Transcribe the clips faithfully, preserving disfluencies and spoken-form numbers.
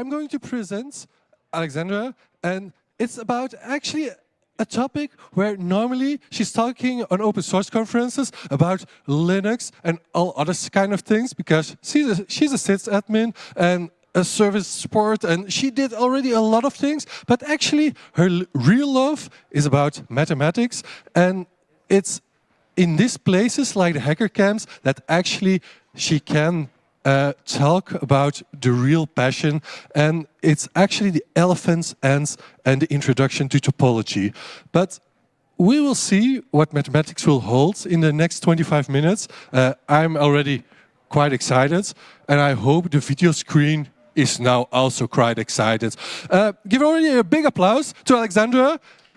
I'm going to present Alexandra, and it's about actually a topic where normally she's talking on open source conferences about Linux and all other kind of things, because she's a, she's a sysadmin and a service support, and she did already a lot of things, but actually her real love is about mathematics, and it's in these places like the hacker camps that actually she can uh, talk about the real passion, and it's actually the elephant's ants and the introduction to topology. But we will see what mathematics will hold in the next twenty-five minutes. Uh, I'm already quite excited, and I hope the video screen is now also quite excited. Uh, give already a big applause to Alexandra.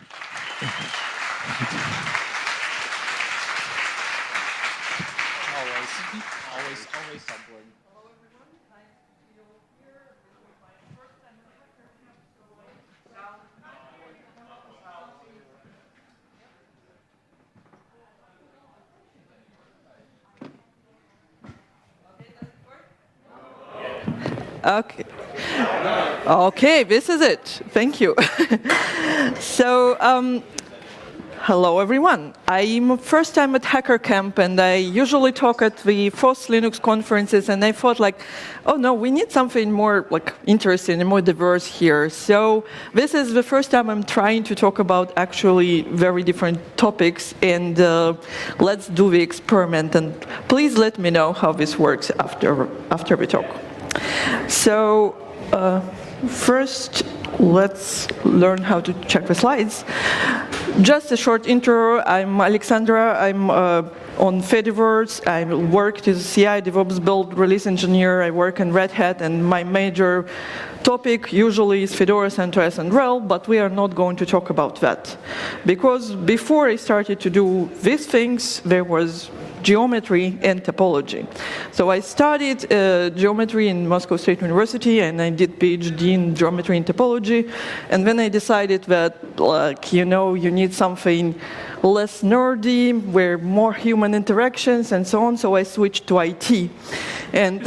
Okay. Okay, this is it. Thank you. So, um, hello everyone. I'm first time at HackerCamp, and I usually talk at the FOSS Linux conferences, and I thought like, oh no, we need something more like interesting and more diverse here. So this is the first time I'm trying to talk about actually very different topics, and uh, let's do the experiment, and please let me know how this works after, after we talk. So uh, first, let's learn how to check the slides. Just a short intro. I'm Alexandra. I'm uh, on Fediverse. I worked as a C I, DevOps build release engineer. I work in Red Hat, and my major topic usually is Fedora, CentOS, and RHEL, but we are not going to talk about that. Because before I started to do these things, there was geometry and topology. So I studied uh, geometry in Moscow State University, and I did PhD in geometry and topology. And then I decided that, like, you know, you need something less nerdy, where more human interactions and so on. So I switched to I T. And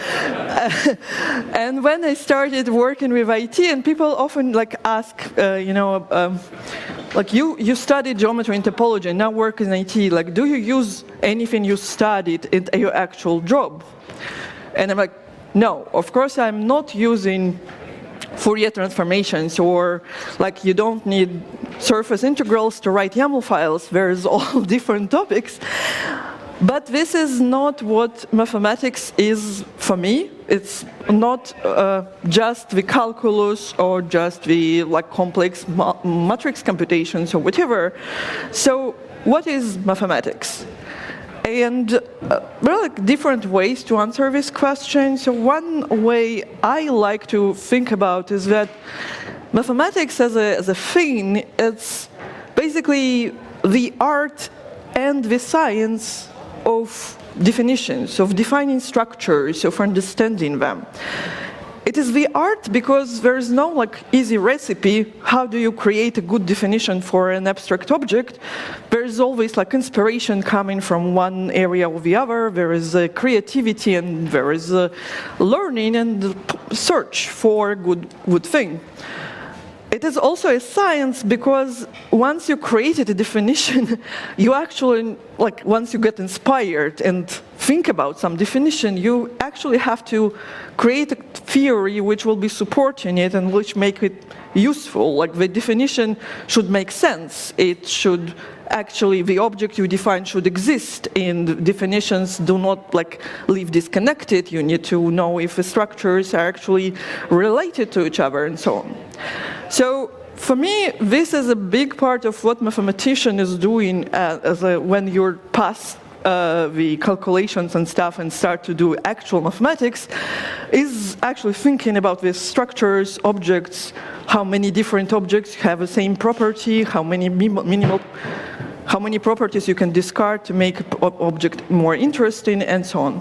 and when I started working with I T, and people often like ask, uh, you know, um, like you you studied geometry and topology and now work in I T. Like, do you use anything you studied in your actual job? And I'm like, no, of course I'm not using Fourier transformations, or like you don't need surface integrals to write YAML files. There's all different topics. But this is not what mathematics is for me. It's not uh, just the calculus or just the like complex ma matrix computations or whatever. So what is mathematics? And uh, there are like different ways to answer this question. So one way I like to think about is that mathematics as a, as a thing, it's basically the art and the science of definitions, of defining structures, of understanding them. It is the art because there is no like easy recipe. How do you create a good definition for an abstract object? There is always like inspiration coming from one area or the other. There is uh, creativity, and there is uh, learning and search for a good, good thing. It is also a science because once you created a definition, you actually, like once you get inspired and think about some definition, you actually have to create a theory which will be supporting it and which make it useful. Like the definition should make sense. It should actually, the object you define should exist, and definitions do not like live disconnected. You need to know if the structures are actually related to each other and so on. So for me, this is a big part of what mathematician is doing uh, as a, when you're past uh, the calculations and stuff and start to do actual mathematics, is actually thinking about these structures, objects, how many different objects have the same property, how many minimal, how many properties you can discard to make an object more interesting, and so on.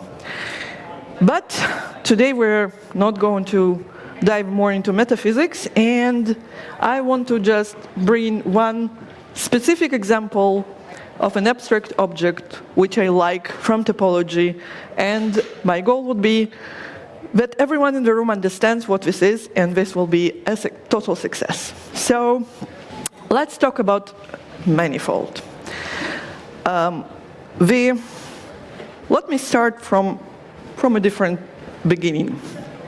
But today we're not going to dive more into metaphysics, and I want to just bring one specific example of an abstract object which I like from topology, and my goal would be that everyone in the room understands what this is, and this will be a su- total success. So let's talk about manifold. Um, the, let me start from, from a different beginning.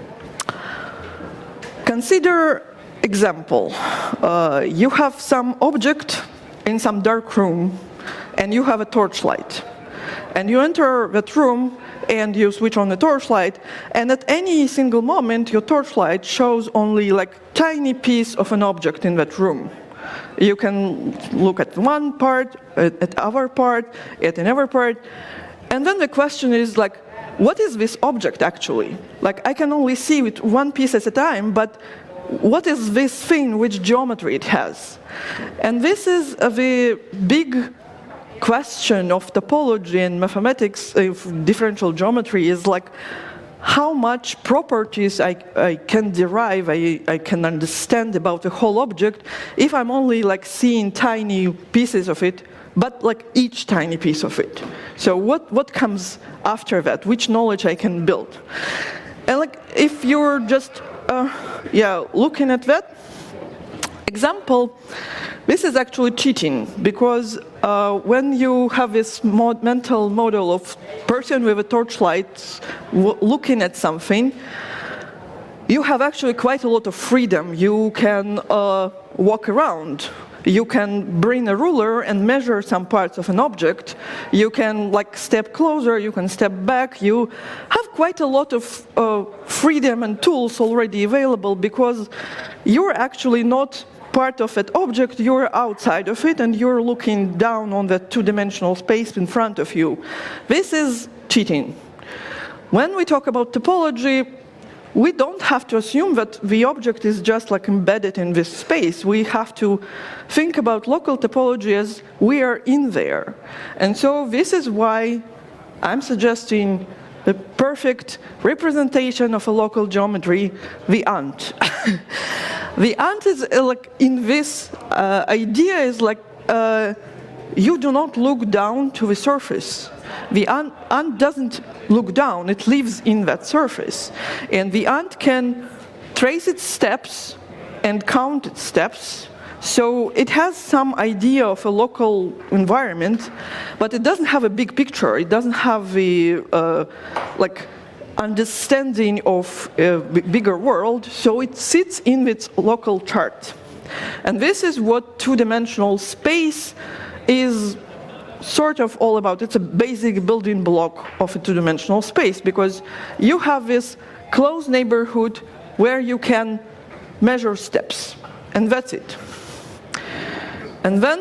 Consider example. Uh, you have some object in some dark room, and you have a torchlight. And you enter that room, and you switch on the torchlight, and at any single moment, your torchlight shows only like tiny piece of an object in that room. You can look at one part, at, at other part, at another part, and then the question is like, what is this object actually? Like, I can only see it one piece at a time, but what is this thing, which geometry it has? And this is a very big question of topology and mathematics, of differential geometry, is like, how much properties I, I can derive, I, I can understand about the whole object if I'm only like seeing tiny pieces of it, but like each tiny piece of it. So what, what comes after that? Which knowledge I can build? And like if you're just uh, yeah, looking at that example, this is actually cheating, because uh, when you have this mod mental model of person with a torchlight w looking at something, you have actually quite a lot of freedom. You can uh, walk around. You can bring a ruler and measure some parts of an object. You can like step closer, you can step back. You have quite a lot of uh, freedom and tools already available, because you're actually not part of that object, you're outside of it, and you're looking down on the two-dimensional space in front of you. This is cheating. When we talk about topology, we don't have to assume that the object is just like embedded in this space. We have to think about local topology as we are in there. And so this is why I'm suggesting the perfect representation of a local geometry, the ant. The ant is uh, like in this uh, idea is like uh, you do not look down to the surface. The ant, ant doesn't look down, it lives in that surface. And the ant can trace its steps and count its steps. So it has some idea of a local environment, but it doesn't have a big picture. It doesn't have the uh, like understanding of a bigger world, so it sits in its local chart. And this is what two-dimensional space is sort of all about. It's a basic building block of a two-dimensional space, because you have this close neighborhood where you can measure steps, and that's it. And then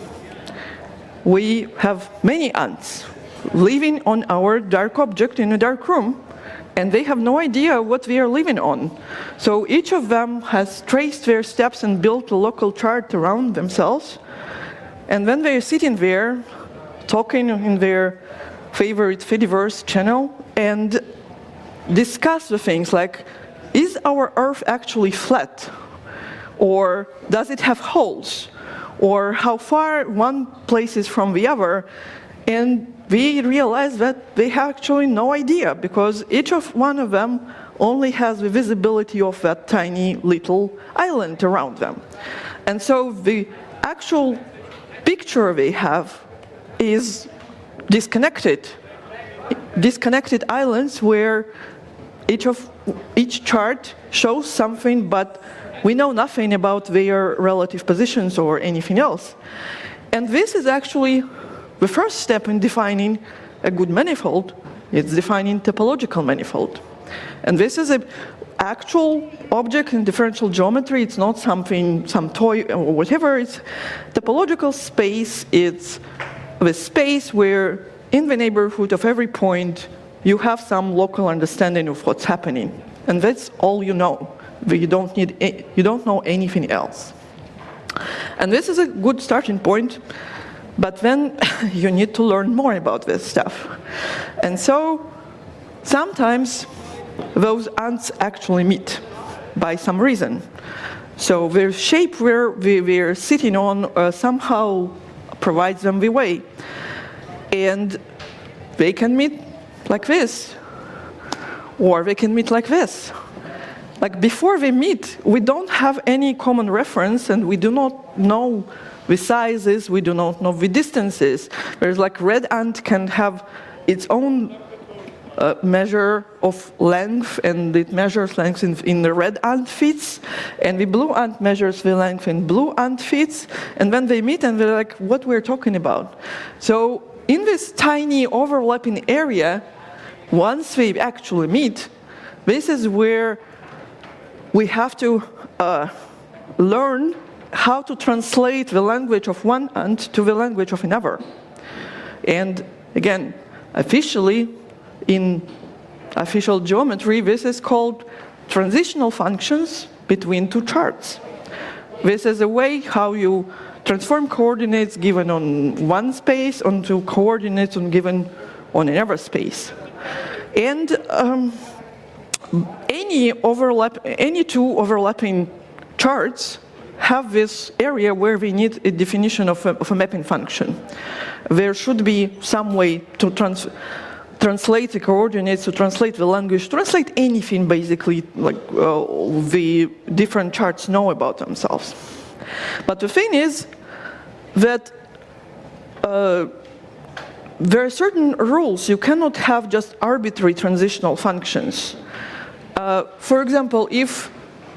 we have many ants living on our dark object in a dark room, and they have no idea what they are living on. So each of them has traced their steps and built a local chart around themselves. And when they're sitting there, talking in their favorite Fediverse channel, and discuss the things like, is our Earth actually flat? Or does it have holes? Or how far one place is from the other? And we realize that they have actually no idea, because each of one of them only has the visibility of that tiny little island around them. And so the actual picture they have is disconnected. Disconnected islands where each of each chart shows something, but we know nothing about their relative positions or anything else. And this is actually the first step in defining a good manifold. It's defining topological manifold. And this is an actual object in differential geometry. It's not something, some toy or whatever. It's topological space. It's the space where in the neighborhood of every point you have some local understanding of what's happening. And that's all you know. You don't need, you don't know anything else. And this is a good starting point. But then you need to learn more about this stuff. And so sometimes those ants actually meet by some reason. So the shape where we, we're sitting on uh, somehow provides them the way. And they can meet like this, Or we can meet like this. Like before we meet, we don't have any common reference and we do not know the sizes, we do not know the distances. Whereas like red ant can have its own uh, measure of length, and it measures length in, in the red ant feet, and the blue ant measures the length in blue ant feet, and then they meet and they're like, what we're talking about. So in this tiny overlapping area, once we actually meet, this is where we have to uh, learn how to translate the language of one ant to the language of another. And again, officially, in official geometry, this is called transitional functions between two charts. This is a way how you transform coordinates given on one space onto coordinates on given on another space. And um, any overlap, any two overlapping charts have this area where we need a definition of a, of a mapping function. There should be some way to trans translate the coordinates, to translate the language, translate anything basically like uh, the different charts know about themselves. But the thing is that uh, there are certain rules. You cannot have just arbitrary transitional functions. Uh, for example, if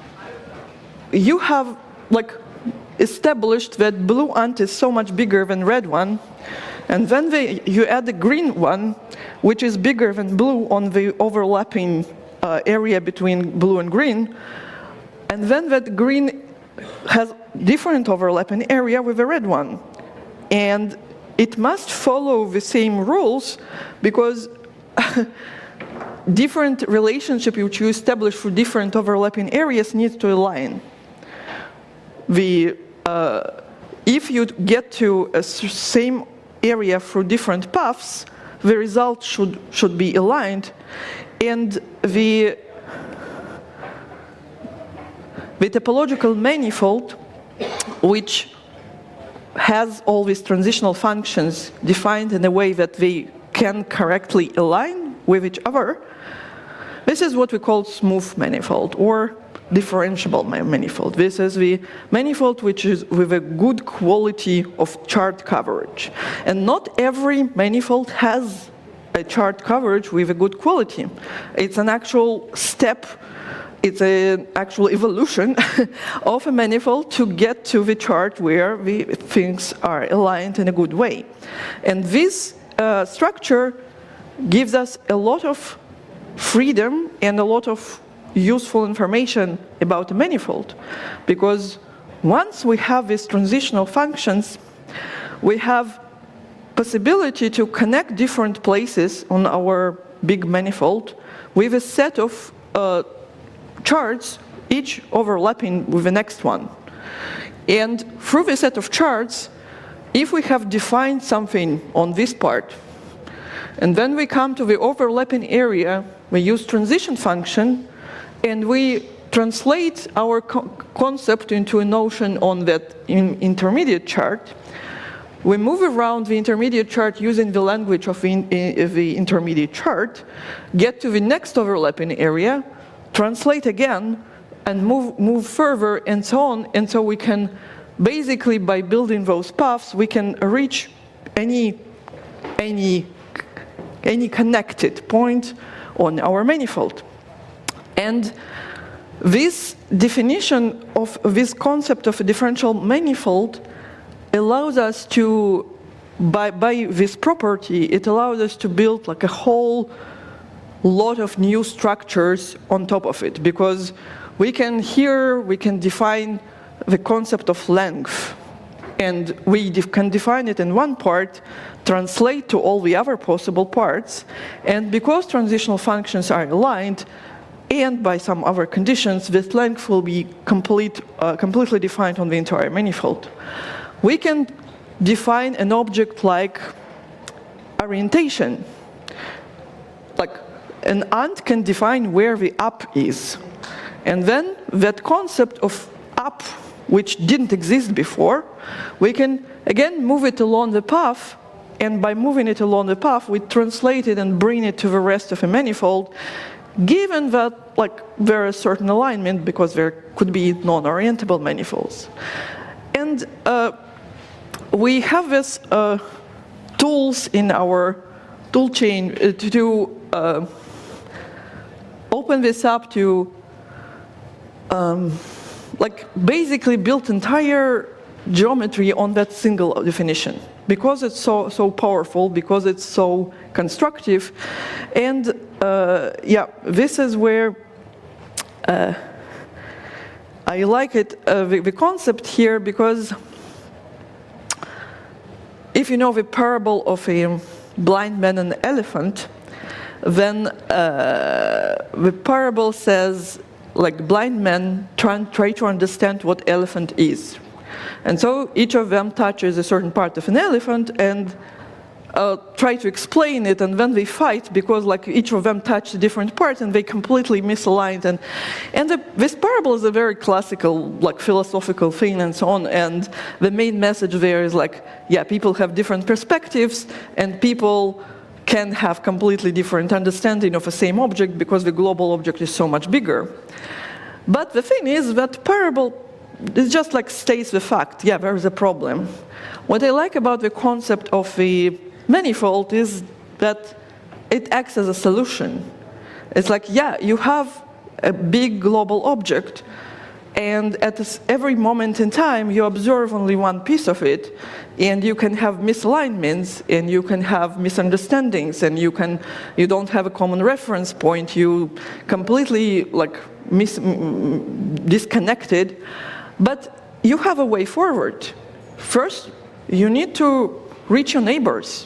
you have like established that blue ant is so much bigger than red one, and then they, you add the green one, which is bigger than blue on the overlapping uh, area between blue and green, and then that green has different overlapping area with the red one. And it must follow the same rules because different relationship which you establish for different overlapping areas needs to align. The, uh, if you get to a same area through different paths, the result should, should be aligned. And the, the topological manifold, which has all these transitional functions defined in a way that they can correctly align with each other, this is what we call smooth manifold or differentiable manifold. This is the manifold which is with a good quality of chart coverage. And not every manifold has a chart coverage with a good quality. It's an actual step, it's an actual evolution of a manifold to get to the chart where the things are aligned in a good way. And this uh, structure gives us a lot of freedom and a lot of useful information about the manifold, because once we have these transitional functions, we have possibility to connect different places on our big manifold with a set of uh, charts, each overlapping with the next one. And through the set of charts, if we have defined something on this part, and then we come to the overlapping area, we use transition function, and we translate our co concept into a notion on that in intermediate chart. We move around the intermediate chart using the language of the, in, in, the intermediate chart, get to the next overlapping area, translate again, and move, move further, and so on. And so we can, basically by building those paths, we can reach any, any, any connected point on our manifold. And this definition of this concept of a differential manifold allows us to, by, by this property, it allows us to build like a whole lot of new structures on top of it, because we can here, we can define the concept of length, and we def can define it in one part, translate to all the other possible parts, and because transitional functions are aligned, and by some other conditions, this length will be complete, uh, completely defined on the entire manifold. We can define an object like orientation. Like an ant can define where the up is. And then that concept of up, which didn't exist before, we can again move it along the path, and by moving it along the path, we translate it and bring it to the rest of a manifold. given that like there is certain alignment because there could be non-orientable manifolds. And uh, we have this uh, tools in our tool chain uh, to do, uh, open this up to um, like basically build entire geometry on that single definition, because it's so so powerful, because it's so constructive. And uh, yeah, this is where uh, I like it, uh, the, the concept here, because if you know the parable of a blind man and elephant, then uh, the parable says, like, blind men try, try to understand what elephant is. And so each of them touches a certain part of an elephant and uh, try to explain it, and then they fight because like each of them touched a different part and they completely misaligned. And, and the, this parable is a very classical, like, philosophical thing and so on. And the main message there is like, yeah, people have different perspectives and people can have completely different understanding of the same object because the global object is so much bigger. But the thing is that parable, it just like states the fact, yeah, there is a problem. What I like about the concept of the manifold is that it acts as a solution. It's like, yeah, you have a big global object, and at this, every moment in time you observe only one piece of it, and you can have misalignments, and you can have misunderstandings, and you can you don't have a common reference point. You completely like mis disconnected, but you have a way forward. First, you need to reach your neighbors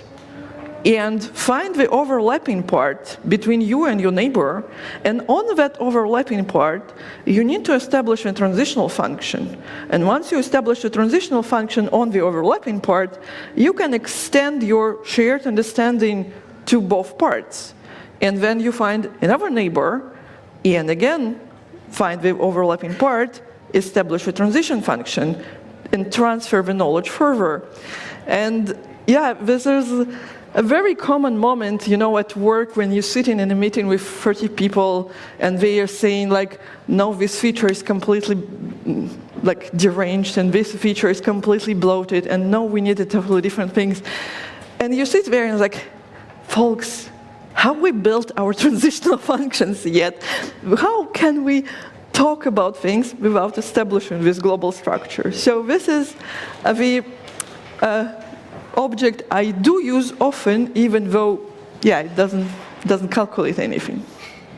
and find the overlapping part between you and your neighbor. And on that overlapping part, you need to establish a transitional function. And once you establish a transitional function on the overlapping part, you can extend your shared understanding to both parts. And then you find another neighbor, and again, find the overlapping part, establish a transition function, and transfer the knowledge further. And yeah, this is a very common moment, you know, at work when you're sitting in a meeting with thirty people and they are saying like, no, this feature is completely like deranged and this feature is completely bloated and no, we need totally different things. And you sit there and it's like, folks, have we built our transitional functions yet? How can we talk about things without establishing this global structure? So this is uh, the uh, object I do use often, even though, yeah, it doesn't doesn't calculate anything.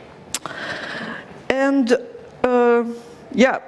And uh, yeah,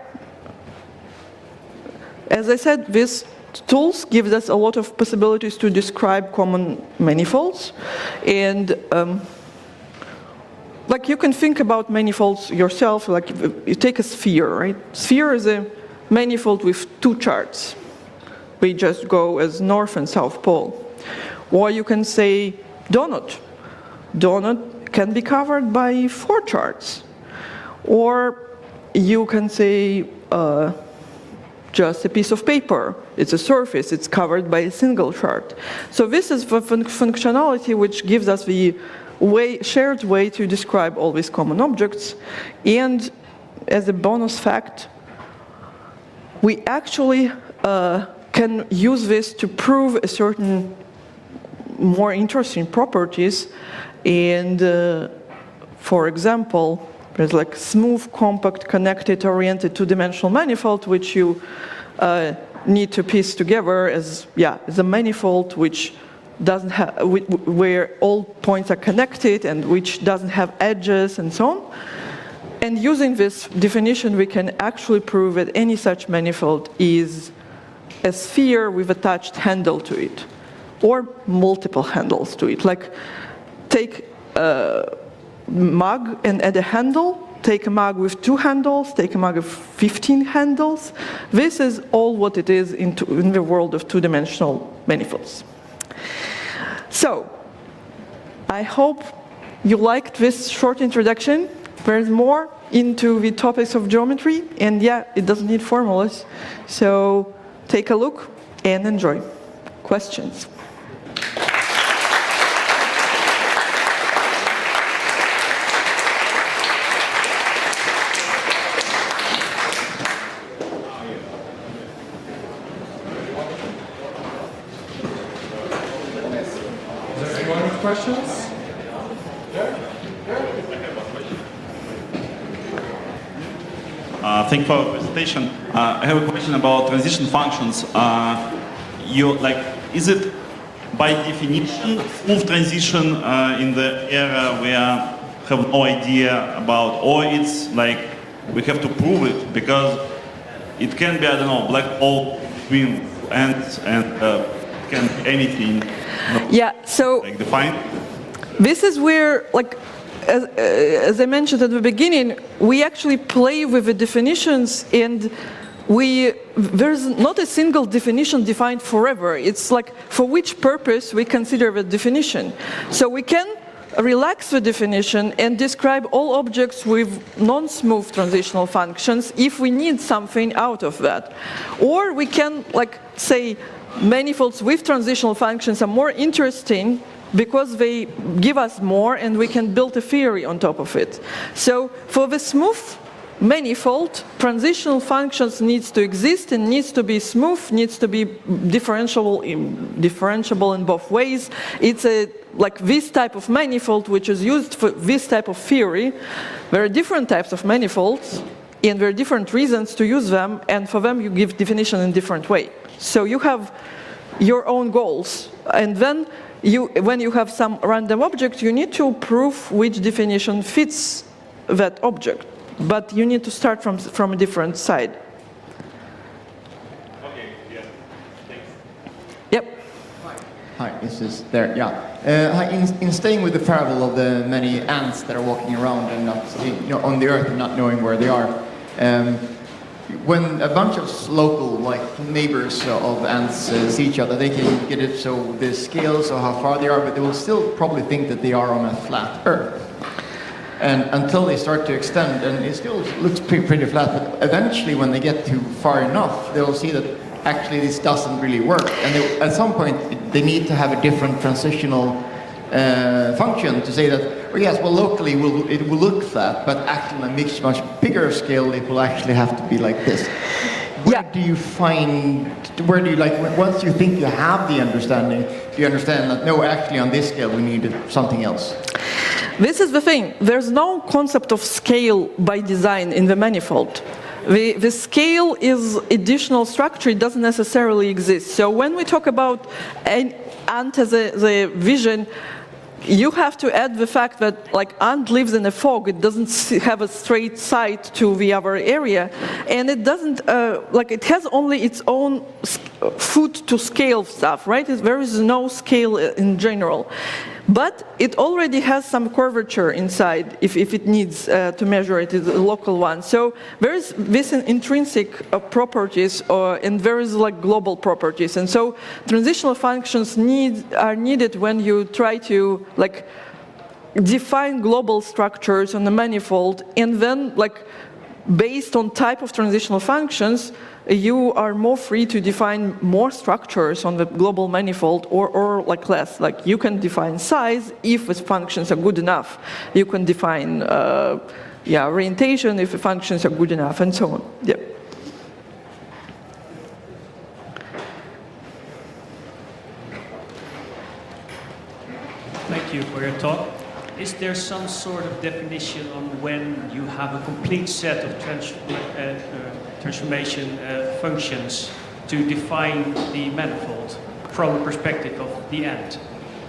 as I said, these tools give us a lot of possibilities to describe common manifolds, and um, like you can think about manifolds yourself. Like you take a sphere, right? Sphere is a manifold with two charts. We just go as north and south pole. Or you can say donut. Donut can be covered by four charts. Or you can say uh, just a piece of paper. It's a surface, it's covered by a single chart. So this is the fun functionality which gives us the way, shared way to describe all these common objects. And as a bonus fact, we actually uh, can use this to prove a certain more interesting properties. And uh, for example, there's like smooth, compact, connected, oriented two-dimensional manifold, which you uh, need to piece together as, yeah, as a manifold which doesn't have, where all points are connected and which doesn't have edges and so on. And using this definition, we can actually prove that any such manifold is a sphere with attached handle to it, or multiple handles to it. Like take a mug and add a handle, take a mug with two handles, take a mug with fifteen handles. This is all what it is in, two, in the world of two-dimensional manifolds. So, I hope you liked this short introduction. There's more into the topics of geometry, and yeah, it doesn't need formulas. So, take a look and enjoy. Questions? questions? Uh, thank you for your presentation. Uh, I have a question about transition functions. Uh, you like, is it by definition smooth transition uh, in the area we have no idea about, or it's like we have to prove it because it can be, I don't know, black hole between ends and uh, can be anything. Yeah. So Like defined. this is where, like, as, uh, as I mentioned at the beginning, we actually play with the definitions, and we there's not a single definition defined forever. It's like for which purpose we consider the definition. So we can relax the definition and describe all objects with non-smooth transitional functions if we need something out of that. Or we can, like, say manifolds with transitional functions are more interesting because they give us more and we can build a theory on top of it. So for the smooth manifold, transitional functions needs to exist and needs to be smooth, needs to be differentiable in, differentiable in both ways. It's a like this type of manifold which is used for this type of theory. There are different types of manifolds and there are different reasons to use them, and for them you give definition in different way. So you have your own goals, and then you, when you have some random object, you need to prove which definition fits that object. But you need to start from, from a different side. Okay, yeah, thanks. Yep. Hi, this is there, yeah. Uh, hi, in, in staying with the parable of the many ants that are walking around and not, you know, on the earth and not knowing where they are, um, when a bunch of local, like, neighbors of ants uh, see each other, they can get it so the scales or how far they are, but they will still probably think that they are on a flat earth. And until they start to extend, and it still looks pretty, pretty flat, but eventually when they get too far enough, they'll see that actually this doesn't really work. And they, at some point, they need to have a different transitional uh, function to say that, oh yes, well locally will, it will look flat, but actually on a much, much bigger scale, it will actually have to be like this. Where Yeah. do you find, where do you like, once you think you have the understanding, do you understand that, no, actually on this scale we need something else? This is the thing. There's no concept of scale by design in the manifold. The, the scale is additional structure. It doesn't necessarily exist. So when we talk about an ant as a the vision, you have to add the fact that, like, ant lives in a fog. It doesn't have a straight side to the other area, and it doesn't uh, like it has only its own foot to scale stuff, right? There is no scale in general. But it already has some curvature inside if, if it needs uh, to measure it, it's a local one. So there is this intrinsic uh, properties uh, and there is like global properties. And so transitional functions need, are needed when you try to like define global structures on the manifold, and then like based on type of transitional functions, you are more free to define more structures on the global manifold, or, or like less. Like you can define size if the functions are good enough. You can define uh, yeah, orientation if the functions are good enough, and so on. Yeah. Thank you for your talk. Is there some sort of definition on when you have a complete set of trans uh, uh, transformation uh, functions to define the manifold from the perspective of the ant?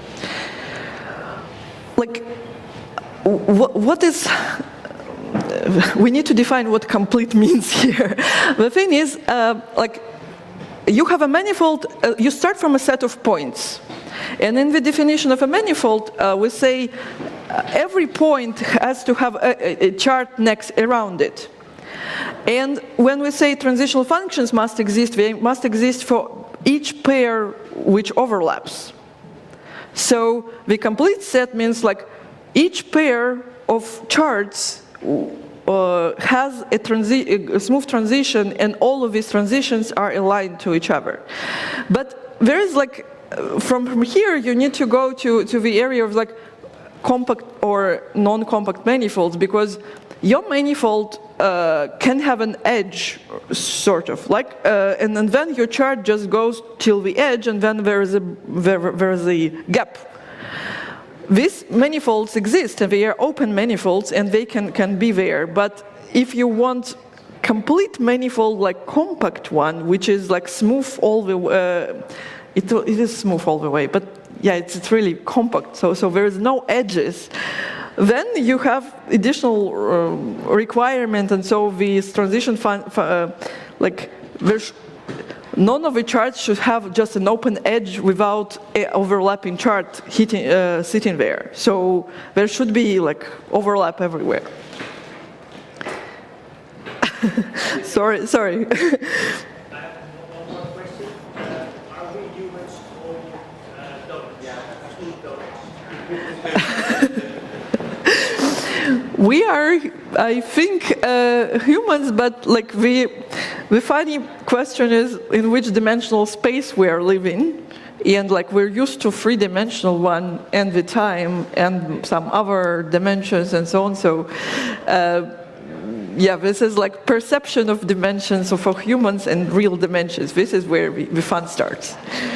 Like, what, what is... we need to define what complete means here. The thing is, uh, like, you have a manifold, uh, you start from a set of points. And in the definition of a manifold, uh, we say uh, every point has to have a, a chart next around it. And when we say transitional functions must exist, they must exist for each pair which overlaps. So the complete set means like each pair of charts uh, has a, transi a smooth transition, and all of these transitions are aligned to each other. But there is like From, from here, you need to go to, to the area of like compact or non-compact manifolds, because your manifold uh, can have an edge, sort of, like, uh, and, and then your chart just goes till the edge, and then there is a there, there is a gap. these manifolds exist, and they are open manifolds, and they can, can be there. But if you want complete manifold, like compact one, which is like smooth all the uh, it, it is smooth all the way, but yeah, it's, it's really compact, so, so there is no edges. Then you have additional uh, requirement, and so these transition fun, uh, like there's none of the charts should have just an open edge without a overlapping chart hitting, uh, sitting there. So there should be like overlap everywhere. sorry, sorry. We are, I think, uh, humans, but like the, the funny question is in which dimensional space we are living, and like we're used to three-dimensional one and the time and some other dimensions and so on. So, uh, yeah, this is like perception of dimensions so for humans and real dimensions. This is where we, the fun starts.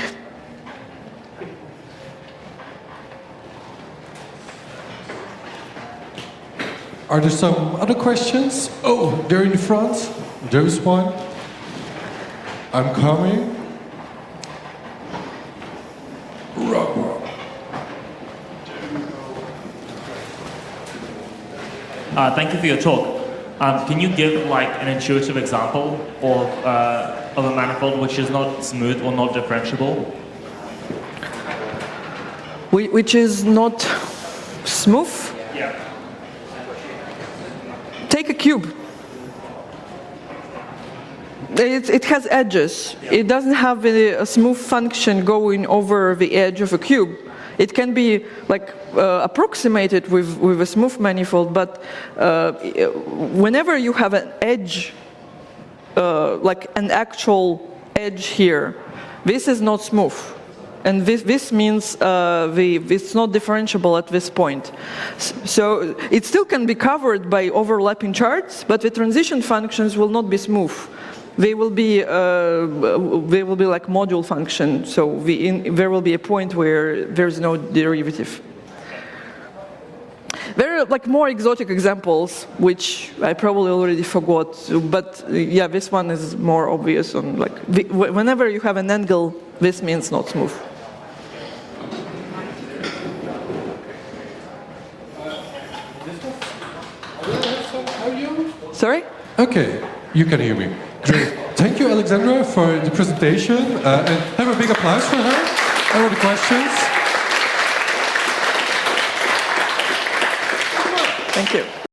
Are there some other questions? Oh, there in the front. There's one. I'm coming. Uh, thank you for your talk. Um, can you give like an intuitive example of, uh, of a manifold which is not smooth or not differentiable? Which is not smooth? Yeah. Take a cube. It, it has edges. It doesn't have a, a smooth function going over the edge of a cube. It can be like uh, approximated with, with a smooth manifold, but uh, whenever you have an edge, uh, like an actual edge here, this is not smooth. And this, this means uh, the, it's not differentiable at this point. So it still can be covered by overlapping charts, but the transition functions will not be smooth. They will be, uh, they will be like module function, so the in, there will be a point where there's no derivative. There are like more exotic examples, which I probably already forgot, but yeah, this one is more obvious. On like the, whenever you have an angle, this means not smooth. Sorry? Okay, you can hear me. Great. Thank you, Alexandra, for the presentation. Uh, and have a big applause for her. All the questions. Thank you.